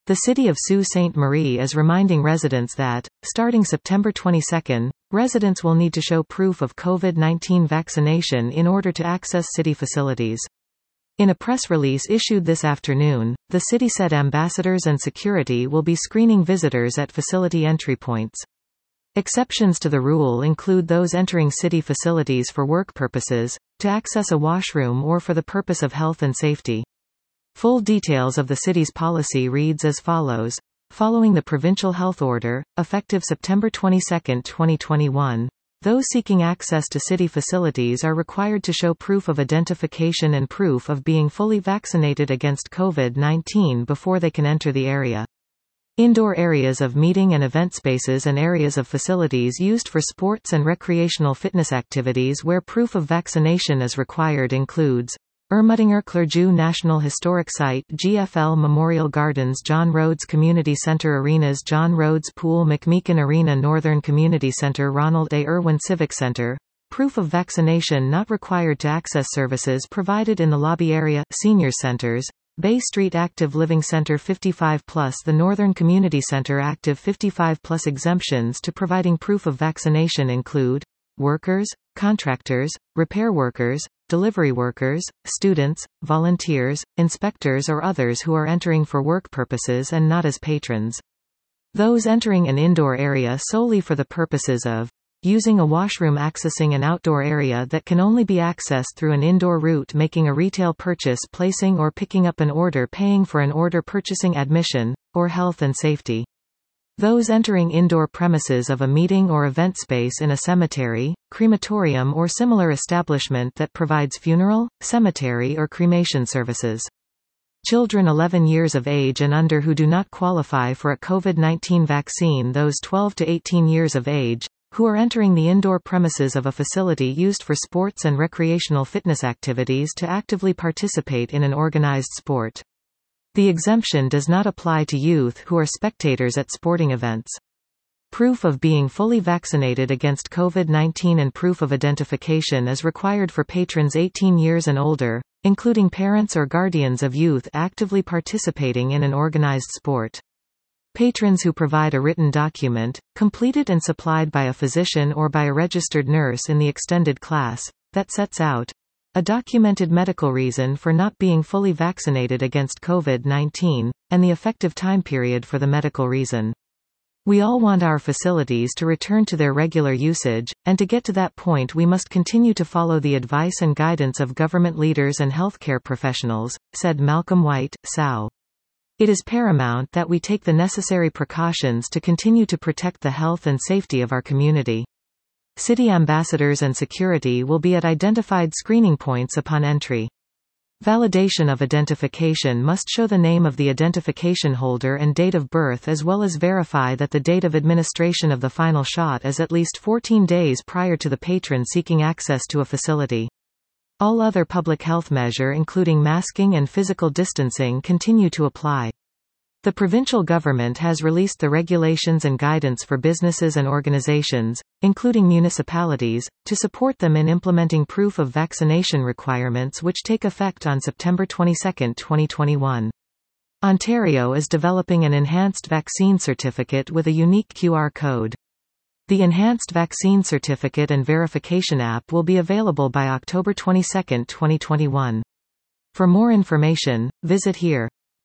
The city of Sault Ste. Marie is reminding residents that, starting September 22, residents will need to show proof of COVID-19 vaccination in order to access city facilities. In a press release issued this afternoon, the city said ambassadors and security will be screening visitors at facility entry points. Exceptions to the rule include those entering city facilities for work purposes, to access a washroom or for the purpose of health and safety. Full details of the city's policy reads as follows. Following the provincial health order, effective September 22, 2021, those seeking access to city facilities are required to show proof of identification and proof of being fully vaccinated against COVID-19 before they can enter the area. Indoor areas of meeting and event spaces and areas of facilities used for sports and recreational fitness activities where proof of vaccination is required includes Ermutinger Clergeau National Historic Site GFL Memorial Gardens John Rhodes Community Center Arenas John Rhodes Pool McMeekin Arena Northern Community Center Ronald A. Irwin Civic Center. Proof of vaccination not required to access services provided in the lobby area Senior Centers, Bay Street Active Living Center 55+. The Northern Community Center Active 55+ exemptions to providing proof of vaccination include workers, contractors, repair workers, delivery workers, students, volunteers, inspectors or others who are entering for work purposes and not as patrons. Those entering an indoor area solely for the purposes of using a washroom accessing an outdoor area that can only be accessed through an indoor route making a retail purchase placing or picking up an order paying for an order purchasing admission, or health and safety. Those entering indoor premises of a meeting or event space in a cemetery, crematorium or similar establishment that provides funeral, cemetery or cremation services. Children 11 years of age and under who do not qualify for a COVID-19 vaccine. Those 12 to 18 years of age, who are entering the indoor premises of a facility used for sports and recreational fitness activities to actively participate in an organized sport. The exemption does not apply to youth who are spectators at sporting events. Proof of being fully vaccinated against COVID-19 and proof of identification is required for patrons 18 years and older, including parents or guardians of youth actively participating in an organized sport. Patrons who provide a written document, completed and supplied by a physician or by a registered nurse in the extended class, that sets out a documented medical reason for not being fully vaccinated against COVID-19, and the effective time period for the medical reason. We all want our facilities to return to their regular usage, and to get to that point we must continue to follow the advice and guidance of government leaders and healthcare professionals, said Malcolm White, SAO. It is paramount that we take the necessary precautions to continue to protect the health and safety of our community. City ambassadors and security will be at identified screening points upon entry. Validation of identification must show the name of the identification holder and date of birth as well as verify that the date of administration of the final shot is at least 14 days prior to the patron seeking access to a facility. All other public health measures including masking and physical distancing continue to apply. The provincial government has released the regulations and guidance for businesses and organizations, including municipalities, to support them in implementing proof of vaccination requirements which take effect on September 22, 2021. Ontario is developing an enhanced vaccine certificate with a unique QR code. The Enhanced Vaccine Certificate and Verification app will be available by October 22, 2021. For more information, visit here.